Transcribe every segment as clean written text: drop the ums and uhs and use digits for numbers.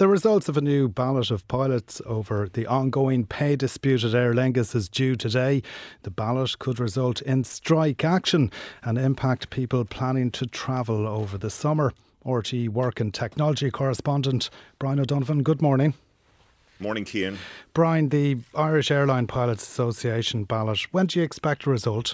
The results of a new ballot of pilots over the ongoing pay dispute at Aer Lingus is due today. The ballot could result in strike action and impact people planning to travel over the summer. RTE Work and Technology correspondent Brian O'Donovan, good morning. Morning, Cian. Brian, the Irish Airline Pilots Association ballot, when do you expect a result?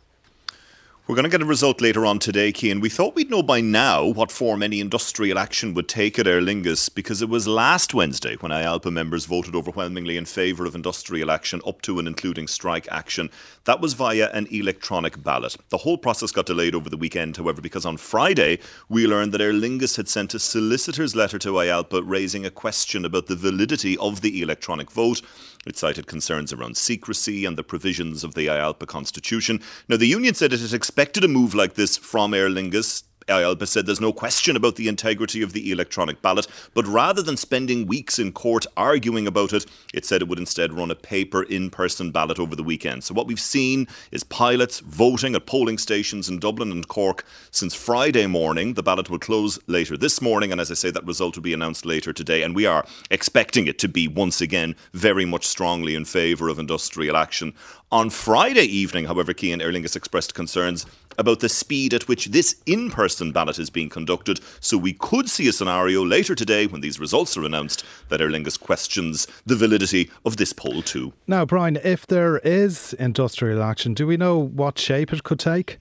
We're going to get a result later on today, Cian. We thought we'd know by now what form any industrial action would take at Aer Lingus, because it was last Wednesday when IALPA members voted overwhelmingly in favour of industrial action up to and including strike action. That was via an electronic ballot. The whole process got delayed over the weekend, however, because on Friday we learned that Aer Lingus had sent a solicitor's letter to IALPA raising a question about the validity of the electronic vote. It cited concerns around secrecy and the provisions of the IALPA constitution. Now, the union said it had expected a move like this from Aer Lingus. IALPA said there's no question about the integrity of the electronic ballot, but rather than spending weeks in court arguing about it, it said it would instead run a paper in-person ballot over the weekend. So what we've seen is pilots voting at polling stations in Dublin and Cork since Friday morning. The ballot will close later this morning, and as I say, that result will be announced later today, and we are expecting it to be once again very much strongly in favour of industrial action. On Friday evening, however, Cian, Aer Lingus expressed concerns about the speed at which this in-person ballot is being conducted. So we could see a scenario later today when these results are announced that Aer Lingus questions the validity of this poll too. Now, Brian, if there is industrial action, do we know what shape it could take?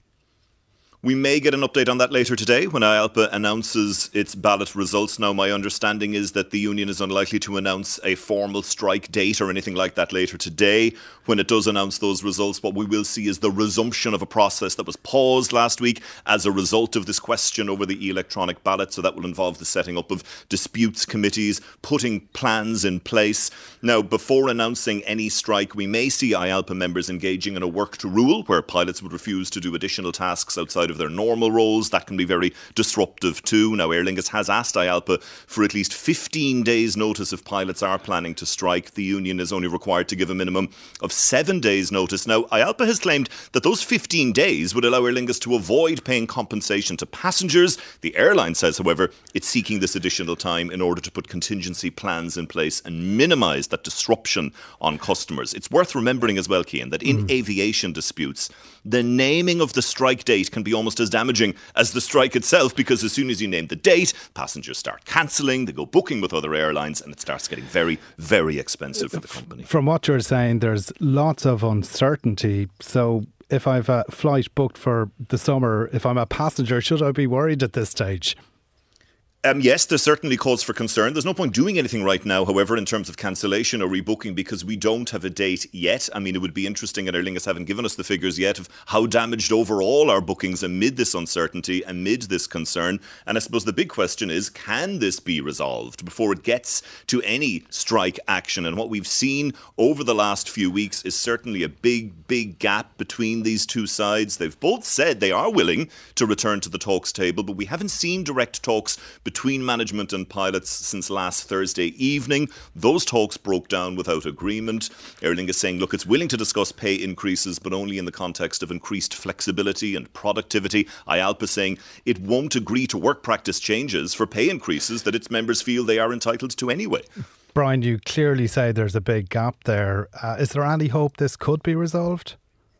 We may get an update on that later today when IALPA announces its ballot results. Now, my understanding is that the union is unlikely to announce a formal strike date or anything like that later today. When it does announce those results, what we will see is the resumption of a process that was paused last week as a result of this question over the electronic ballot. So that will involve the setting up of disputes committees, putting plans in place. Now, before announcing any strike, we may see IALPA members engaging in a work to rule where pilots would refuse to do additional tasks outside of their normal roles. That can be very disruptive too. Now, Aer Lingus has asked IALPA for at least 15 days notice if pilots are planning to strike. The union is only required to give a minimum of 7 days notice. Now, IALPA has claimed that those 15 days would allow Aer Lingus to avoid paying compensation to passengers. The airline says, however, it's seeking this additional time in order to put contingency plans in place and minimise that disruption on customers. It's worth remembering as well, Cian, that in aviation disputes, the naming of the strike date can be almost as damaging as the strike itself, because as soon as you name the date, passengers start cancelling, they go booking with other airlines, and it starts getting very, very expensive for the company. From what you're saying, there's lots of uncertainty. So if I've a flight booked for the summer, if I'm a passenger, should I be worried at this stage? Yes, there's certainly cause for concern. There's no point doing anything right now, however, in terms of cancellation or rebooking, because we don't have a date yet. I mean, it would be interesting, and Aer Lingus haven't given us the figures yet of how damaged overall our bookings amid this uncertainty, amid this concern. And I suppose the big question is, can this be resolved before it gets to any strike action? And what we've seen over the last few weeks is certainly a big gap between these two sides. They've both said they are willing to return to the talks table, but we haven't seen direct talks between management and pilots since last Thursday evening. Those talks broke down without agreement. Aer Lingus saying, look, it's willing to discuss pay increases, but only in the context of increased flexibility and productivity. IALPA saying it won't agree to work practice changes for pay increases that its members feel they are entitled to anyway. Brian, you clearly say there's a big gap there. Is there any hope this could be resolved?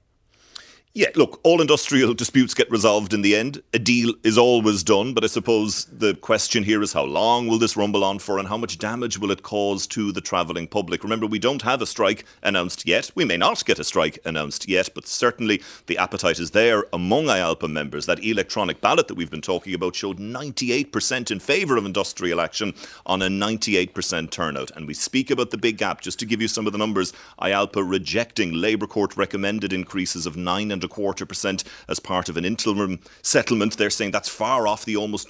Yeah, look, all industrial disputes get resolved in the end. A deal is always done, but I suppose the question here is how long will this rumble on for and how much damage will it cause to the travelling public? Remember, we don't have a strike announced yet. We may not get a strike announced yet, but certainly the appetite is there among IALPA members. That electronic ballot that we've been talking about showed 98% in favour of industrial action on a 98% turnout. And we speak about the big gap. Just to give you some of the numbers, IALPA rejecting Labour Court recommended increases of 9.25% as part of an interim settlement. They're saying that's far off the almost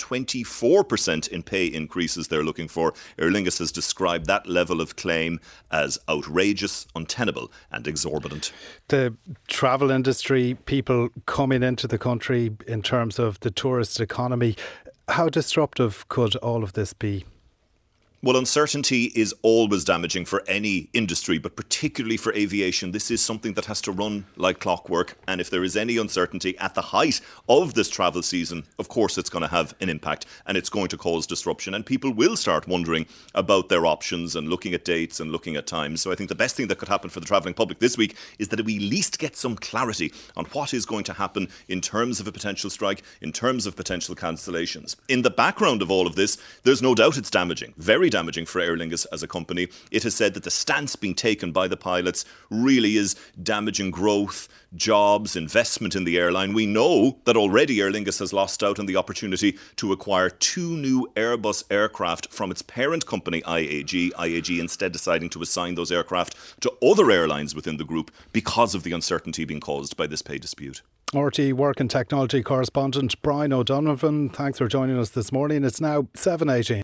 24% in pay increases they're looking for. Aer Lingus has described that level of claim as outrageous, untenable and exorbitant. The travel industry, people coming into the country in terms of the tourist economy, how disruptive could all of this be? Well, uncertainty is always damaging for any industry, but particularly for aviation. This is something that has to run like clockwork. And if there is any uncertainty at the height of this travel season, of course it's going to have an impact and it's going to cause disruption. And people will start wondering about their options and looking at dates and looking at times. So I think the best thing that could happen for the travelling public this week is that we at least get some clarity on what is going to happen in terms of a potential strike, in terms of potential cancellations. In the background of all of this, there's no doubt it's damaging, very damaging for Aer Lingus as a company. It has said that the stance being taken by the pilots really is damaging growth, jobs, investment in the airline. We know that already Aer Lingus has lost out on the opportunity to acquire 2 new Airbus aircraft from its parent company IAG instead deciding to assign those aircraft to other airlines within the group because of the uncertainty being caused by this pay dispute. RTÉ Work and Technology correspondent Brian O'Donovan, thanks for joining us this morning. It's now 7:18.